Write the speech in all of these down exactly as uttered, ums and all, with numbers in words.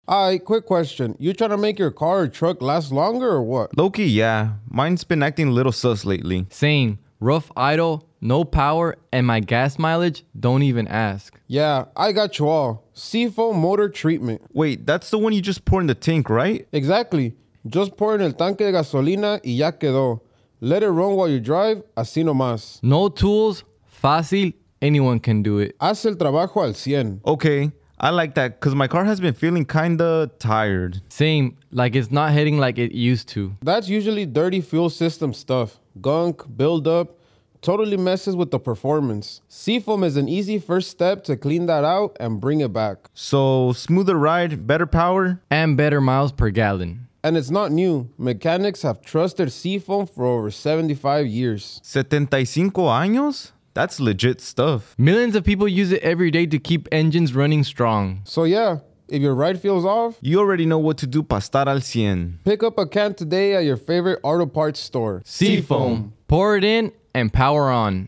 Alright, quick question. You trying to make your car or truck last longer or what? Low-key, yeah. Mine's been acting a little sus lately. Same. Rough idle, no power, and my gas mileage, don't even ask. Yeah, I got you all. Seafoam motor treatment. Wait, that's the one you just pour in the tank, right? Exactly. Just pour in el tanque de gasolina y ya quedó. Let it run while you drive, así nomás. No tools, fácil, anyone can do it. Haz el trabajo al cien. Okay, I like that because my car has been feeling kinda tired. Same, like it's not hitting like it used to. That's usually dirty fuel system stuff. Gunk, buildup, totally messes with the performance. Seafoam is an easy first step to clean that out and bring it back. So, smoother ride, better power? And better miles per gallon. And it's not new. Mechanics have trusted Seafoam for over seventy-five years. setenta y cinco años? That's legit stuff. Millions of people use it every day to keep engines running strong. So yeah, if your ride feels off, You already know what to do pa estar al cien. pick up a can today at your favorite auto parts store. Seafoam. Pour it in and power on.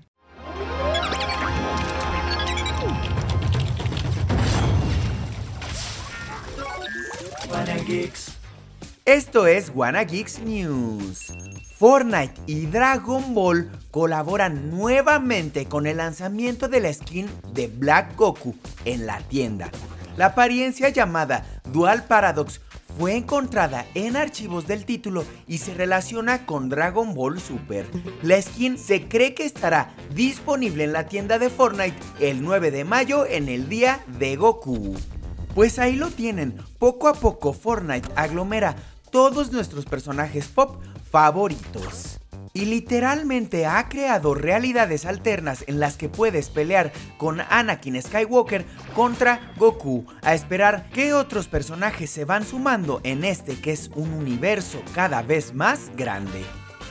Esto es Wanna Geeks News. Fortnite y Dragon Ball colaboran nuevamente con el lanzamiento de la skin de Black Goku en la tienda. La apariencia llamada Dual Paradox fue encontrada en archivos del título y se relaciona con Dragon Ball Super. La skin se cree que estará disponible en la tienda de Fortnite el nueve de mayo en el día de Goku. Pues ahí lo tienen, poco a poco Fortnite aglomera todos nuestros personajes pop favoritos. Y literalmente ha creado realidades alternas en las que puedes pelear con Anakin Skywalker contra Goku, a esperar qué otros personajes se van sumando en este que es un universo cada vez más grande.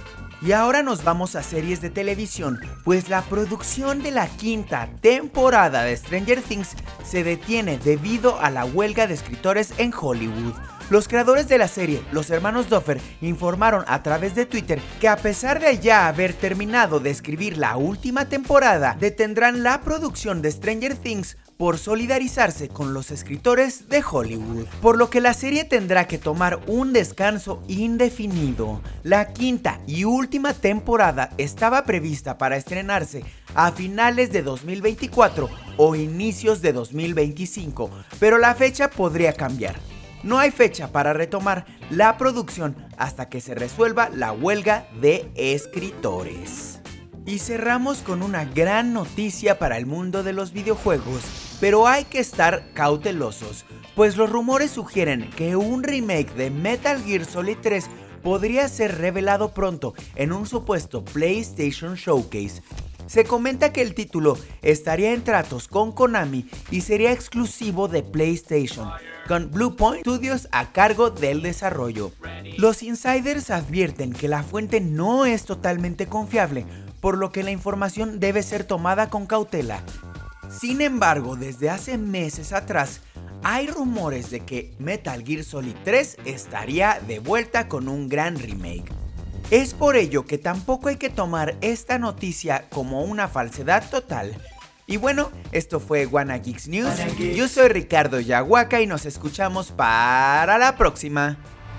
Y ahora nos vamos a series de televisión, pues la producción de la quinta temporada de Stranger Things se detiene debido a la huelga de escritores en Hollywood. Los creadores de la serie, los hermanos Duffer, informaron a través de Twitter que a pesar de ya haber terminado de escribir la última temporada, detendrán la producción de Stranger Things por solidarizarse con los escritores de Hollywood, por lo que la serie tendrá que tomar un descanso indefinido. La quinta y última temporada estaba prevista para estrenarse a finales de dos mil veinticuatro o inicios de dos mil veinticinco, pero la fecha podría cambiar. No hay fecha para retomar la producción hasta que se resuelva la huelga de escritores. Y cerramos con una gran noticia para el mundo de los videojuegos, pero hay que estar cautelosos, pues los rumores sugieren que un remake de Metal Gear Solid tres podría ser revelado pronto en un supuesto PlayStation Showcase. Se comenta que el título estaría en tratos con Konami y sería exclusivo de PlayStation, con Bluepoint Studios a cargo del desarrollo. Los insiders advierten que la fuente no es totalmente confiable, por lo que la información debe ser tomada con cautela. Sin embargo, desde hace meses atrás, hay rumores de que Metal Gear Solid tres estaría de vuelta con un gran remake. Es por ello que tampoco hay que tomar esta noticia como una falsedad total. Y bueno, esto fue Wanna Geeks News. Yo soy Ricardo Yahuaca y nos escuchamos para la próxima.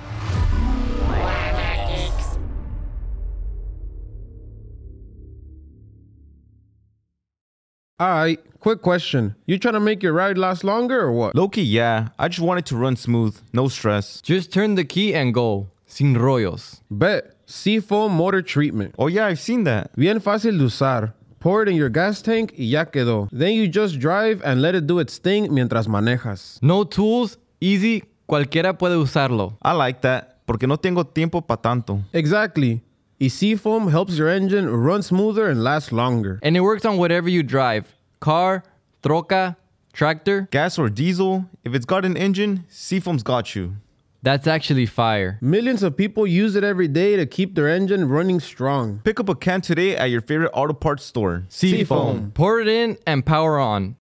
Alright, quick question. You trying to make your ride last longer or what? Low-key, yeah. I just want it to run smooth, no stress. Just turn the key and go. Sin rollos. Bet. Seafoam motor treatment. Oh yeah, I've seen that. Bien fácil de usar. Pour it in your gas tank y ya quedó. Then you just drive and let it do its thing mientras manejas. No tools, easy, cualquiera puede usarlo. I like that, porque no tengo tiempo pa tanto. Exactly. Y Seafoam helps your engine run smoother and last longer. And it works on whatever you drive. Car, troca, tractor. Gas or diesel, if it's got an engine, Seafoam's got you. That's actually fire. Millions of people use it every day to keep their engine running strong. Pick up a can today at your favorite auto parts store. Seafoam. Pour it in and power on.